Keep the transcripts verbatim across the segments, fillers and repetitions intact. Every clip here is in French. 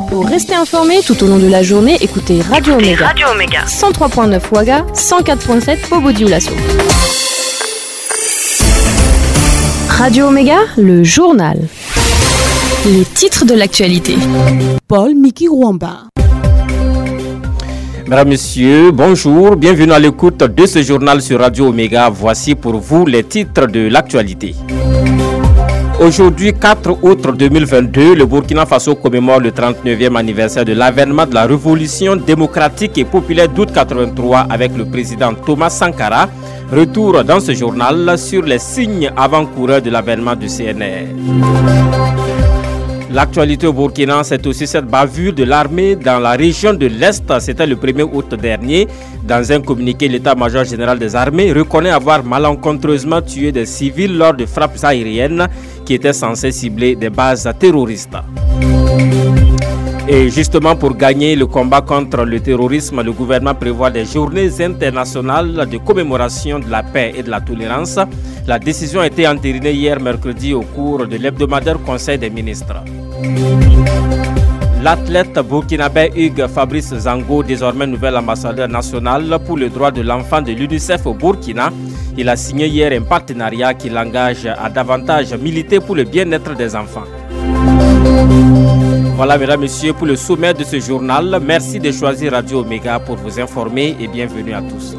Pour rester informé tout au long de la journée, écoutez Radio écoutez Omega. Radio Omega. cent trois virgule neuf Ouaga, cent quatre virgule sept Bobo-Dioulasso. Radio Omega, le journal. Les titres de l'actualité. Paul Miki Rwamba. Mesdames, Messieurs, bonjour, bienvenue à l'écoute de ce journal sur Radio Omega. Voici pour vous les titres de l'actualité. Aujourd'hui, quatre août deux mille vingt-deux, le Burkina Faso commémore le trente-neuvième anniversaire de l'avènement de la Révolution démocratique et populaire d'août quatre-vingt-trois avec le président Thomas Sankara. Retour dans ce journal sur les signes avant-coureurs de l'avènement du C N R. L'actualité au Burkina, c'est aussi cette bavure de l'armée dans la région de l'Est. C'était le premier août dernier. Dans un communiqué, l'état-major général des armées reconnaît avoir malencontreusement tué des civils lors de frappes aériennes qui étaient censées cibler des bases terroristes. Et justement, pour gagner le combat contre le terrorisme, le gouvernement prévoit des journées internationales de commémoration de la paix et de la tolérance. La décision a été entérinée hier mercredi au cours de l'hebdomadaire Conseil des ministres. L'athlète burkinabé Hugues Fabrice Zango, désormais nouvel ambassadeur national pour le droit de l'enfant de l'UNICEF au Burkina, il a signé hier un partenariat qui l'engage à davantage militer pour le bien-être des enfants. Voilà, mesdames, messieurs, pour le sommaire de ce journal. Merci de choisir Radio Omega pour vous informer et bienvenue à tous.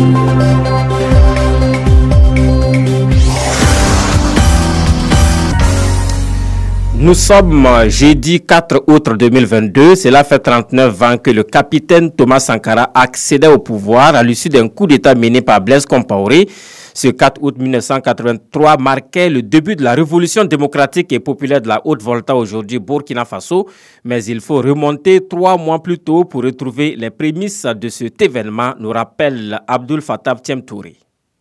Nous sommes jeudi quatre août deux mille vingt-deux. Cela fait trente-neuf ans que le capitaine Thomas Sankara accédait au pouvoir à l'issue d'un coup d'État mené par Blaise Compaoré. Ce quatre août mille neuf cent quatre-vingt-trois marquait le début de la révolution démocratique et populaire de la Haute-Volta, aujourd'hui Burkina Faso. Mais il faut remonter trois mois plus tôt pour retrouver les prémices de cet événement, nous rappelle Abdul Fattah Thiemtouré.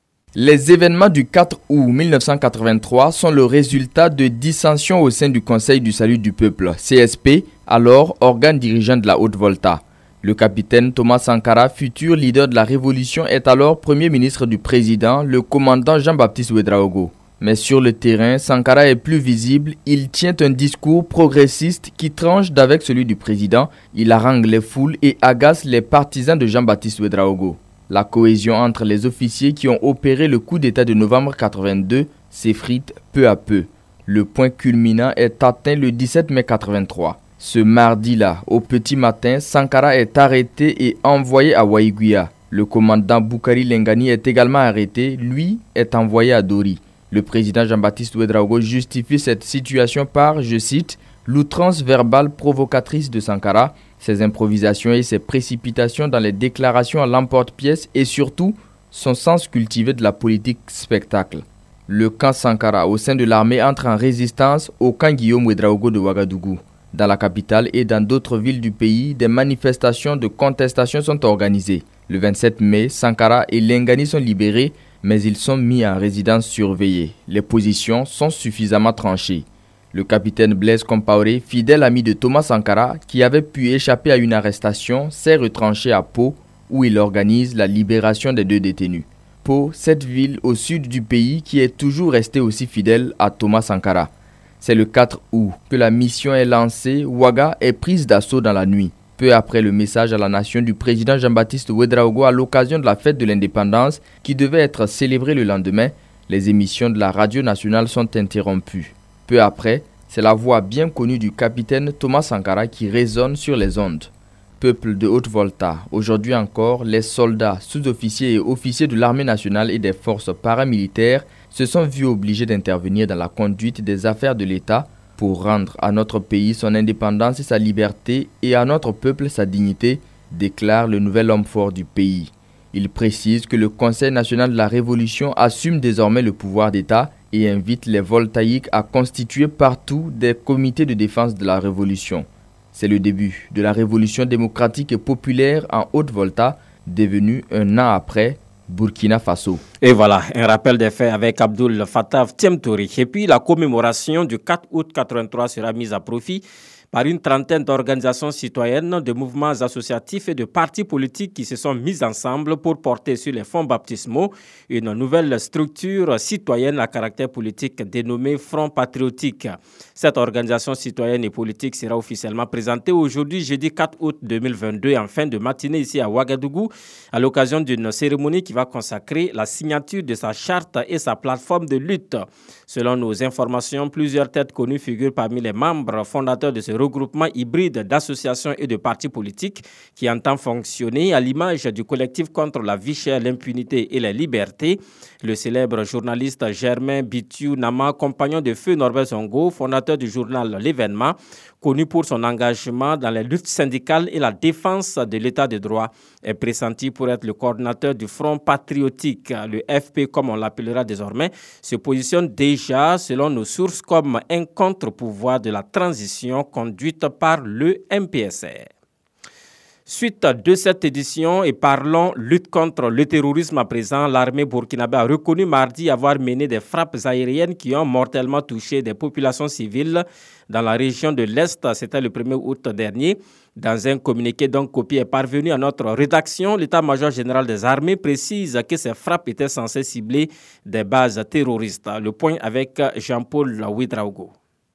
Les événements du quatre août mille neuf cent quatre-vingt-trois sont le résultat de dissensions au sein du Conseil du salut du peuple, C S P, alors organe dirigeant de la Haute-Volta. Le capitaine Thomas Sankara, futur leader de la révolution, est alors premier ministre du président, le commandant Jean-Baptiste Ouédraogo. Mais sur le terrain, Sankara est plus visible, il tient un discours progressiste qui tranche d'avec celui du président, il harangue les foules et agace les partisans de Jean-Baptiste Ouédraogo. La cohésion entre les officiers qui ont opéré le coup d'État de novembre quatre-vingt-deux s'effrite peu à peu. Le point culminant est atteint le dix-sept mai quatre-vingt-trois. Ce mardi-là, au petit matin, Sankara est arrêté et envoyé à Waïguia. Le commandant Boukari Lengani est également arrêté, lui est envoyé à Dori. Le président Jean-Baptiste Ouédraogo justifie cette situation par, je cite, « l'outrance verbale provocatrice de Sankara », ses improvisations et ses précipitations dans les déclarations à l'emporte-pièce et surtout son sens cultivé de la politique spectacle. Le camp Sankara au sein de l'armée entre en résistance au camp Guillaume Ouédraogo de Ouagadougou. Dans la capitale et dans d'autres villes du pays, des manifestations de contestation sont organisées. Le vingt-sept mai, Sankara et Lengani sont libérés, mais ils sont mis en résidence surveillée. Les positions sont suffisamment tranchées. Le capitaine Blaise Compaoré, fidèle ami de Thomas Sankara, qui avait pu échapper à une arrestation, s'est retranché à Pau, où il organise la libération des deux détenus. Pau, cette ville au sud du pays qui est toujours restée aussi fidèle à Thomas Sankara. C'est le quatre août que la mission est lancée, Ouaga est prise d'assaut dans la nuit. Peu après le message à la nation du président Jean-Baptiste Ouédraogo à l'occasion de la fête de l'indépendance, qui devait être célébrée le lendemain, les émissions de la radio nationale sont interrompues. Peu après, c'est la voix bien connue du capitaine Thomas Sankara qui résonne sur les ondes. Peuple de Haute-Volta, aujourd'hui encore, les soldats, sous-officiers et officiers de l'armée nationale et des forces paramilitaires se sont vus obligés d'intervenir dans la conduite des affaires de l'État pour rendre à notre pays son indépendance et sa liberté et à notre peuple sa dignité, déclare le nouvel homme fort du pays. Il précise que le Conseil national de la Révolution assume désormais le pouvoir d'État et invite les voltaïques à constituer partout des comités de défense de la Révolution. C'est le début de la Révolution démocratique et populaire en Haute-Volta, devenue un an après Burkina Faso. Et voilà, un rappel des faits avec Abdul Fattah Thiemtouré. Et puis la commémoration du quatre août quatre-vingt-trois sera mise à profit par une trentaine d'organisations citoyennes, de mouvements associatifs et de partis politiques qui se sont mis ensemble pour porter sur les fonds baptismaux une nouvelle structure citoyenne à caractère politique dénommée Front Patriotique. Cette organisation citoyenne et politique sera officiellement présentée aujourd'hui, jeudi quatre août deux mille vingt-deux, en fin de matinée ici à Ouagadougou, à l'occasion d'une cérémonie qui va consacrer la signature de sa charte et sa plateforme de lutte. Selon nos informations, plusieurs têtes connues figurent parmi les membres fondateurs de ce regroupement hybride d'associations et de partis politiques qui entend fonctionner à l'image du collectif contre la vie chère, l'impunité et les libertés. Le célèbre journaliste Germain Bitiu Nama, compagnon de feu Norbert Zongo, fondateur du journal L'Événement, connu pour son engagement dans les luttes syndicales et la défense de l'état de droit, est pressenti pour être le coordinateur du Front Patriotique. Le F P, comme on l'appellera désormais, se positionne déjà, selon nos sources, comme un contre-pouvoir de la transition conduite par le M P S R. Suite de cette édition et parlons lutte contre le terrorisme à présent, l'armée burkinabé a reconnu mardi avoir mené des frappes aériennes qui ont mortellement touché des populations civiles dans la région de l'Est. C'était le premier août dernier. Dans un communiqué donc copié est parvenu à notre rédaction, l'état-major général des armées précise que ces frappes étaient censées cibler des bases terroristes. Le point avec Jean-Paul Ouedraogo.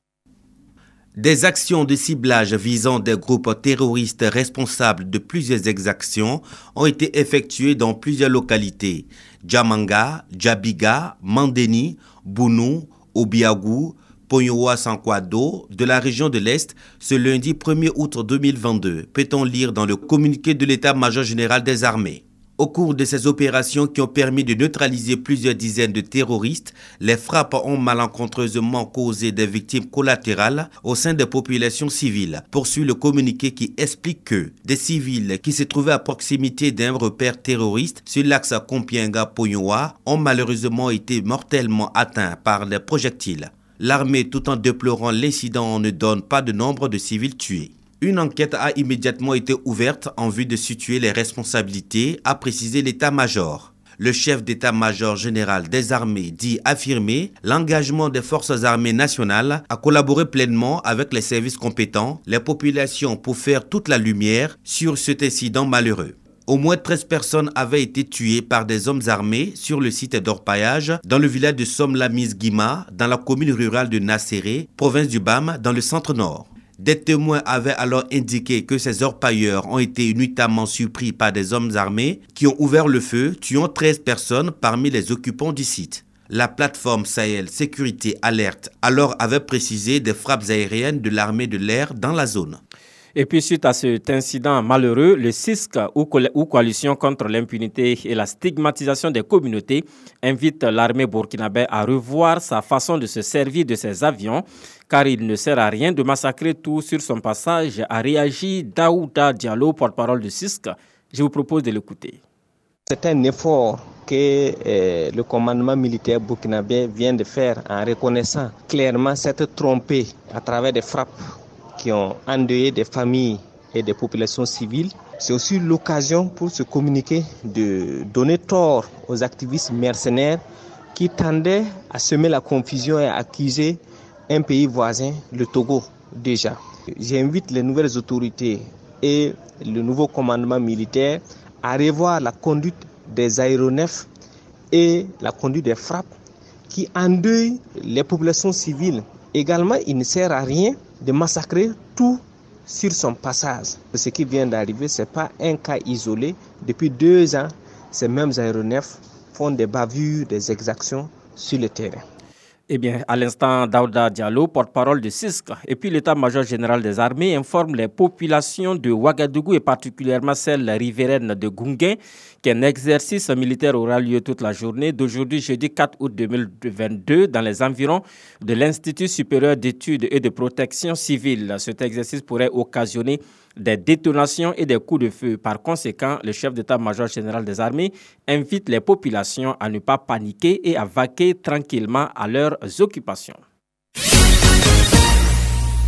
Des actions de ciblage visant des groupes terroristes responsables de plusieurs exactions ont été effectuées dans plusieurs localités. Djamanga, Djabiga, Mandeni, Bounou, Obiagou, Ponyoa-Sankwado, de la région de l'Est, ce lundi premier août deux mille vingt-deux, peut-on lire dans le communiqué de l'état-major général des armées. Au cours de ces opérations qui ont permis de neutraliser plusieurs dizaines de terroristes, les frappes ont malencontreusement causé des victimes collatérales au sein des populations civiles. Poursuit le communiqué qui explique que des civils qui se trouvaient à proximité d'un repère terroriste sur l'axe Kompienga-Ponyoa ont malheureusement été mortellement atteints par des projectiles. L'armée, tout en déplorant l'incident, ne donne pas de nombre de civils tués. Une enquête a immédiatement été ouverte en vue de situer les responsabilités, a précisé l'état-major. Le chef d'état-major général des armées dit affirmer l'engagement des forces armées nationales à collaborer pleinement avec les services compétents, les populations pour faire toute la lumière sur cet incident malheureux. Au moins treize personnes avaient été tuées par des hommes armés sur le site d'orpaillage dans le village de Somlamis-Guima, dans la commune rurale de Nasséré, province du B A M, dans le centre-nord. Des témoins avaient alors indiqué que ces orpailleurs ont été nuitamment surpris par des hommes armés qui ont ouvert le feu, tuant treize personnes parmi les occupants du site. La plateforme Sahel Sécurité Alerte alors avait précisé des frappes aériennes de l'armée de l'air dans la zone. Et puis, suite à cet incident malheureux, le C I S C, ou, Co- ou Coalition contre l'impunité et la stigmatisation des communautés, invite l'armée burkinabé à revoir sa façon de se servir de ses avions, car il ne sert à rien de massacrer tout sur son passage, a réagi Daouda Diallo, porte-parole du C I S C. Je vous propose de l'écouter. C'est un effort que euh, le commandement militaire burkinabé vient de faire en reconnaissant clairement cette trompée à travers des frappes qui ont endeuillé des familles et des populations civiles. C'est aussi l'occasion pour se communiquer de donner tort aux activistes mercenaires qui tendaient à semer la confusion et à accuser un pays voisin, le Togo, déjà. J'invite les nouvelles autorités et le nouveau commandement militaire à revoir la conduite des aéronefs et la conduite des frappes qui endeuillent les populations civiles. Également, il ne sert à rien de massacrer tout sur son passage. Ce qui vient d'arriver, ce n'est pas un cas isolé. Depuis deux ans, ces mêmes aéronefs font des bavures, des exactions sur le terrain. Eh bien, à l'instant, Daouda Diallo, porte-parole de C I S C, et puis l'état-major général des armées informe les populations de Ouagadougou et particulièrement celles riveraines de Gounguin qu'un exercice militaire aura lieu toute la journée d'aujourd'hui, jeudi quatre août deux mille vingt-deux, dans les environs de l'Institut supérieur d'études et de protection civile. Cet exercice pourrait occasionner des détonations et des coups de feu. Par conséquent, le chef d'état-major général des armées invite les populations à ne pas paniquer et à vaquer tranquillement à leurs occupations.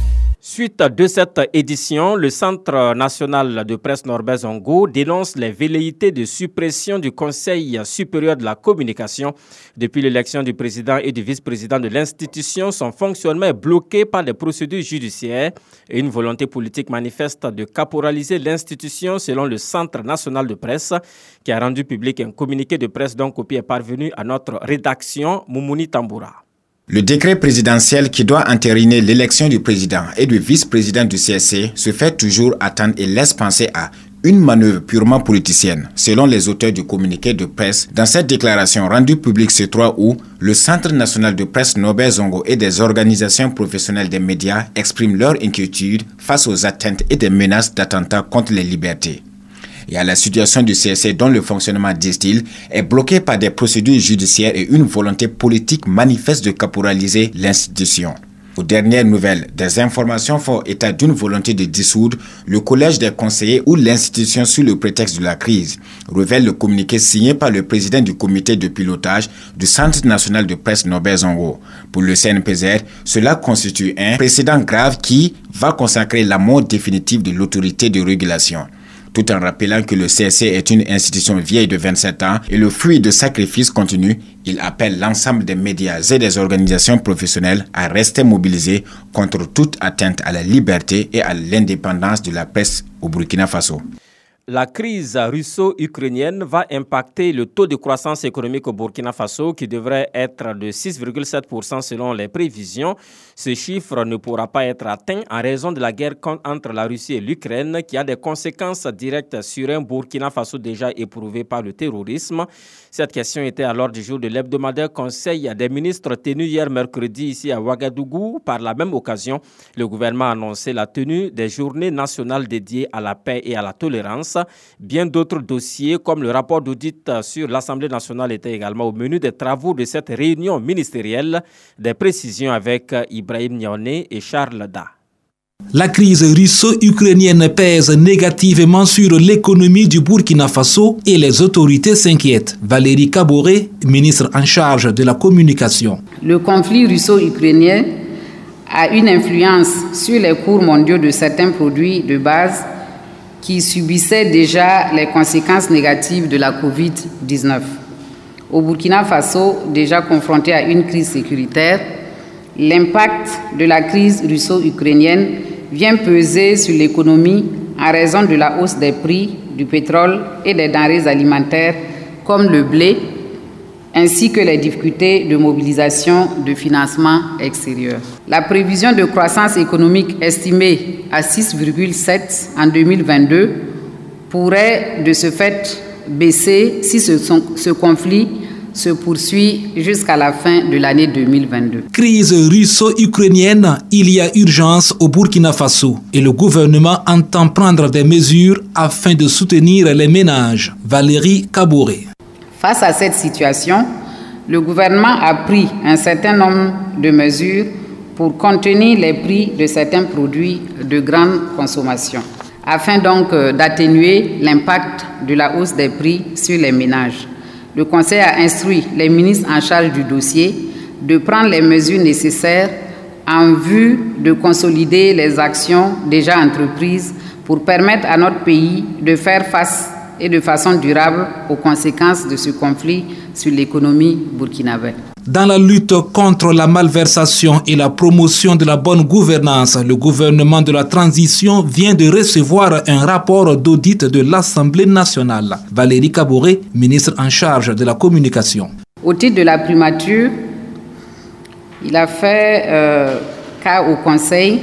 Suite de cette édition, le Centre national de presse Norbert Zongo dénonce les velléités de suppression du Conseil supérieur de la communication. Depuis l'élection du président et du vice-président de l'institution, son fonctionnement est bloqué par des procédures judiciaires et une volonté politique manifeste de caporaliser l'institution selon le Centre national de presse qui a rendu public un communiqué de presse dont copie est parvenue à notre rédaction, Moumouni Tamboura. Le décret présidentiel qui doit entériner l'élection du président et du vice-président du C S C se fait toujours attendre et laisse penser à une manœuvre purement politicienne. Selon les auteurs du communiqué de presse, dans cette déclaration rendue publique ce trois août, le Centre national de presse Norbert Zongo et des organisations professionnelles des médias expriment leur inquiétude face aux atteintes et des menaces d'attentats contre les libertés. Et à la situation du C S C dont le fonctionnement, disent-ils, est bloqué par des procédures judiciaires et une volonté politique manifeste de caporaliser l'institution. Aux dernières nouvelles, des informations font état d'une volonté de dissoudre le collège des conseillers ou l'institution sous le prétexte de la crise, révèle le communiqué signé par le président du comité de pilotage du Centre national de presse Norbert Zongo. Pour le C N P Z R, cela constitue un précédent grave qui va consacrer la mort définitive de l'autorité de régulation. Tout en rappelant que le C S C est une institution vieille de vingt-sept ans et le fruit de sacrifices continus, il appelle l'ensemble des médias et des organisations professionnelles à rester mobilisés contre toute atteinte à la liberté et à l'indépendance de la presse au Burkina Faso. La crise russo-ukrainienne va impacter le taux de croissance économique au Burkina Faso qui devrait être de six virgule sept pour cent selon les prévisions. Ce chiffre ne pourra pas être atteint en raison de la guerre entre la Russie et l'Ukraine qui a des conséquences directes sur un Burkina Faso déjà éprouvé par le terrorisme. Cette question était à l'ordre du jour de l'hebdomadaire Conseil des ministres tenu hier mercredi ici à Ouagadougou. Par la même occasion, le gouvernement a annoncé la tenue des journées nationales dédiées à la paix et à la tolérance. Bien d'autres dossiers, comme le rapport d'audit sur l'Assemblée nationale, étaient également au menu des travaux de cette réunion ministérielle. Des précisions avec Ibrahim Niané et Charles Da. La crise russo-ukrainienne pèse négativement sur l'économie du Burkina Faso et les autorités s'inquiètent. Valérie Kaboré, ministre en charge de la communication. Le conflit russo-ukrainien a une influence sur les cours mondiaux de certains produits de base qui subissaient déjà les conséquences négatives de la covid dix-neuf. Au Burkina Faso, déjà confronté à une crise sécuritaire, l'impact de la crise russo-ukrainienne vient peser sur l'économie en raison de la hausse des prix du pétrole et des denrées alimentaires comme le blé, ainsi que les difficultés de mobilisation de financement extérieur. La prévision de croissance économique estimée à six virgule sept en deux mille vingt-deux pourrait de ce fait baisser si ce, ce conflit se poursuit jusqu'à la fin de l'année deux mille vingt-deux. Crise russo-ukrainienne, il y a urgence au Burkina Faso et le gouvernement entend prendre des mesures afin de soutenir les ménages. Valérie Kaboré. Face à cette situation, le gouvernement a pris un certain nombre de mesures pour contenir les prix de certains produits de grande consommation, afin donc d'atténuer l'impact de la hausse des prix sur les ménages. Le Conseil a instruit les ministres en charge du dossier de prendre les mesures nécessaires en vue de consolider les actions déjà entreprises pour permettre à notre pays de faire face et de façon durable aux conséquences de ce conflit sur l'économie burkinabé. Dans la lutte contre la malversation et la promotion de la bonne gouvernance, le gouvernement de la transition vient de recevoir un rapport d'audit de l'Assemblée nationale. Valérie Kaboré, ministre en charge de la communication. Au titre de la primature, il a fait euh, cas au Conseil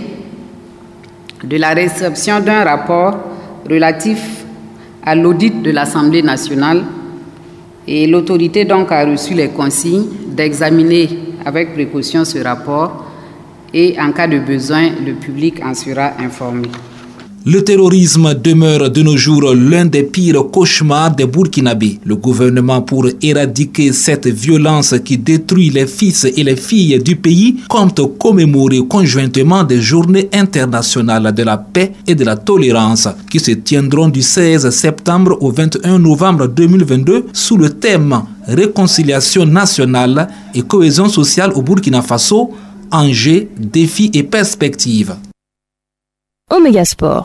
de la réception d'un rapport relatif à l'audit de l'Assemblée nationale et l'autorité donc a reçu les consignes d'examiner avec précaution ce rapport et en cas de besoin, le public en sera informé. Le terrorisme demeure de nos jours l'un des pires cauchemars des Burkinabés. Le gouvernement, pour éradiquer cette violence qui détruit les fils et les filles du pays, compte commémorer conjointement des journées internationales de la paix et de la tolérance qui se tiendront du seize septembre au vingt et un novembre deux mille vingt-deux sous le thème Réconciliation nationale et cohésion sociale au Burkina Faso, enjeux, défis et perspectives. Omega Sport.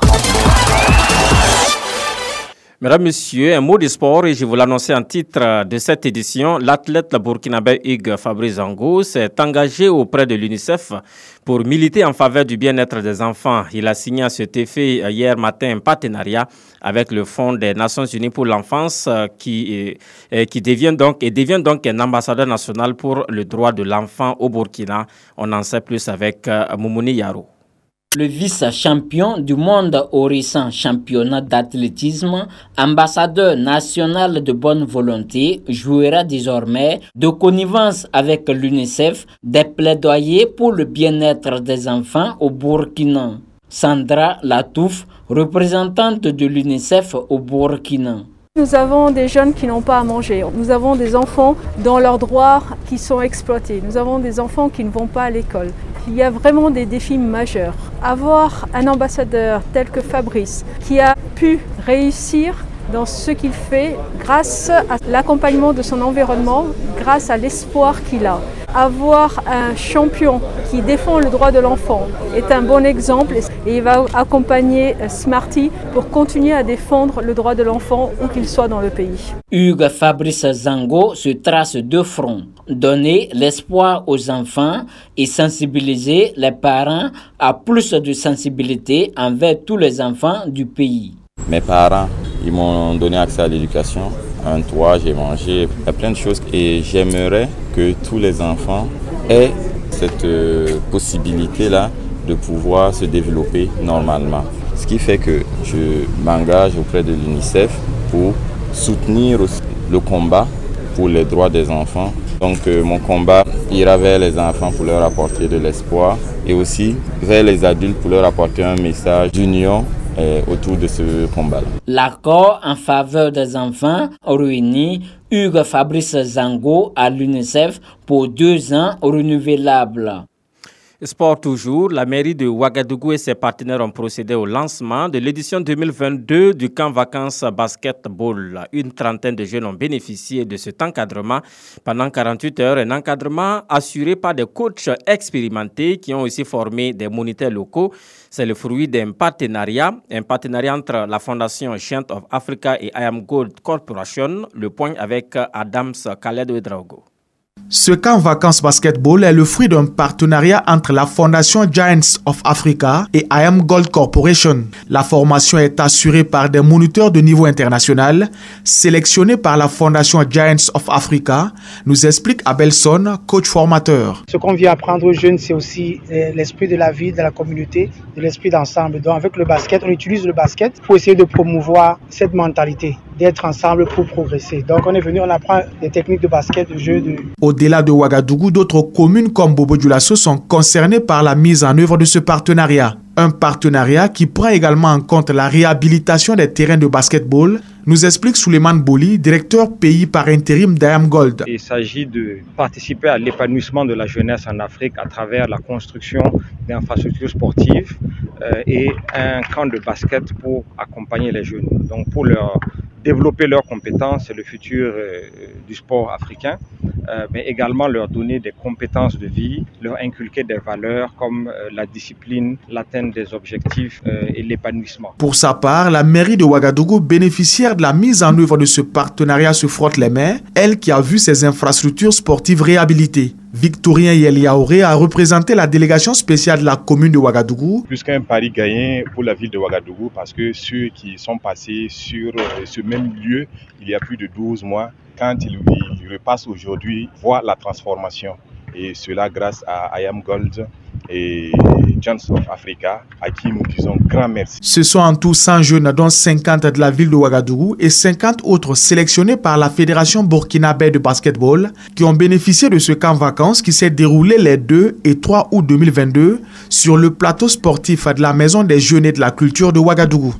Mesdames, Messieurs, un mot de sport et je vous l'annonçais en titre de cette édition. L'athlète burkinabé Hugues Fabrice Zango s'est engagé auprès de l'UNICEF pour militer en faveur du bien-être des enfants. Il a signé à cet effet hier matin un partenariat avec le Fonds des Nations Unies pour l'enfance qui, qui devient donc, et devient donc un ambassadeur national pour le droit de l'enfant au Burkina. On en sait plus avec Moumouni Yaro. Le vice-champion du monde au récent championnat d'athlétisme, ambassadeur national de bonne volonté, jouera désormais de connivence avec l'UNICEF des plaidoyers pour le bien-être des enfants au Burkina. Sandra Latouf, représentante de l'UNICEF au Burkina. Nous avons des jeunes qui n'ont pas à manger. Nous avons des enfants dans leurs droits qui sont exploités. Nous avons des enfants qui ne vont pas à l'école. Il y a vraiment des défis majeurs. Avoir un ambassadeur tel que Fabrice qui a pu réussir dans ce qu'il fait grâce à l'accompagnement de son environnement, grâce à l'espoir qu'il a. Avoir un champion qui défend le droit de l'enfant est un bon exemple et il va accompagner Smarty pour continuer à défendre le droit de l'enfant où qu'il soit dans le pays. Hugues Fabrice Zango se trace deux fronts. Donner l'espoir aux enfants et sensibiliser les parents à plus de sensibilité envers tous les enfants du pays. Mes parents, ils m'ont donné accès à l'éducation, un toit, j'ai mangé, il y a plein de choses et j'aimerais que tous les enfants aient cette euh, possibilité-là de pouvoir se développer normalement. Ce qui fait que je m'engage auprès de l'UNICEF pour soutenir aussi le combat pour les droits des enfants. Donc euh, mon combat ira vers les enfants pour leur apporter de l'espoir et aussi vers les adultes pour leur apporter un message d'union autour de ce combat-là. L'accord en faveur des enfants réunit Hugues Fabrice Zango à l'UNICEF pour deux ans renouvelables. Sport toujours, la mairie de Ouagadougou et ses partenaires ont procédé au lancement de l'édition deux mille vingt-deux du camp vacances basketball. Une trentaine de jeunes ont bénéficié de cet encadrement pendant quarante-huit heures, un encadrement assuré par des coachs expérimentés qui ont aussi formé des moniteurs locaux. C'est le fruit d'un partenariat, un partenariat entre la Fondation Giant of Africa et I Am Gold Corporation. Le point avec Adams Khaled Ouedraogo. Ce camp vacances basketball est le fruit d'un partenariat entre la Fondation Giants of Africa et I Am Gold Corporation. La formation est assurée par des moniteurs de niveau international sélectionnés par la Fondation Giants of Africa, nous explique Abelson, coach formateur. Ce qu'on vient apprendre aux jeunes, c'est aussi l'esprit de la vie, de la communauté, de l'esprit d'ensemble. Donc avec le basket, on utilise le basket pour essayer de promouvoir cette mentalité, d'être ensemble pour progresser. Donc on est venu, on apprend des techniques de basket, de jeu. De... Au-delà de Ouagadougou, d'autres communes comme Bobo-Dioulasso sont concernées par la mise en œuvre de ce partenariat. Un partenariat qui prend également en compte la réhabilitation des terrains de basketball, nous explique Souleymane Boli, directeur pays par intérim d'I Am Gold. Il s'agit de participer à l'épanouissement de la jeunesse en Afrique à travers la construction d'infrastructures sportives euh, et un camp de basket pour accompagner les jeunes. Donc pour leur développer leurs compétences, c'est le futur euh, du sport africain, euh, mais également leur donner des compétences de vie, leur inculquer des valeurs comme euh, la discipline, l'atteinte des objectifs euh, et l'épanouissement. Pour sa part, la mairie de Ouagadougou, bénéficiaire de la mise en œuvre de ce partenariat, se frotte les mains, elle qui a vu ses infrastructures sportives réhabilitées. Victorien Yeliaoré a représenté la délégation spéciale de la commune de Ouagadougou. Plus qu'un pari gagné pour la ville de Ouagadougou parce que ceux qui sont passés sur ce même lieu il y a plus de douze mois, quand ils, ils repassent aujourd'hui, voient la transformation. Et cela grâce à I Am Gold et Giants of Africa, à qui nous disons grand merci. Ce sont en tout cent jeunes, dont cinquante de la ville de Ouagadougou et cinquante autres sélectionnés par la Fédération burkinabé de basketball, qui ont bénéficié de ce camp vacances qui s'est déroulé les deux et trois août deux mille vingt-deux sur le plateau sportif de la Maison des Jeunes et de la Culture de Ouagadougou.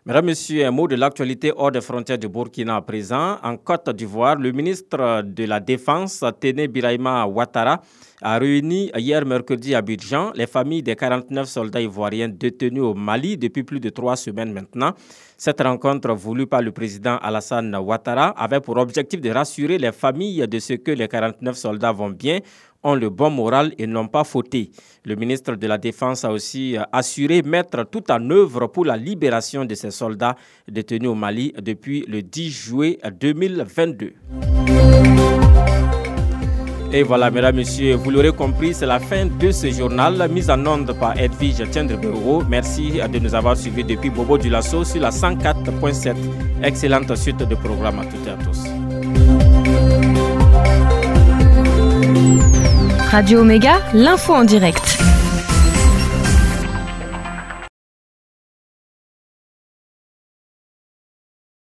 Mesdames, Messieurs, un mot de l'actualité hors des frontières du Burkina à présent. En Côte d'Ivoire, le ministre de la Défense, Téné Birahima Ouattara, a réuni hier mercredi à Abidjan les familles des quarante-neuf soldats ivoiriens détenus au Mali depuis plus de trois semaines maintenant. Cette rencontre voulue par le président Alassane Ouattara avait pour objectif de rassurer les familles de ce que les quarante-neuf soldats vont bien, ont le bon moral et n'ont pas fauté. Le ministre de la Défense a aussi assuré mettre tout en œuvre pour la libération de ces soldats détenus au Mali depuis le dix juillet deux mille vingt-deux. Et voilà, mesdames, messieurs, vous l'aurez compris, c'est la fin de ce journal mis en onde par Edwige Tchendrebero. Merci de nous avoir suivis depuis Bobo Dioulasso sur la cent quatre point sept. Excellente suite de programme à toutes et à tous. Radio Omega, l'info en direct.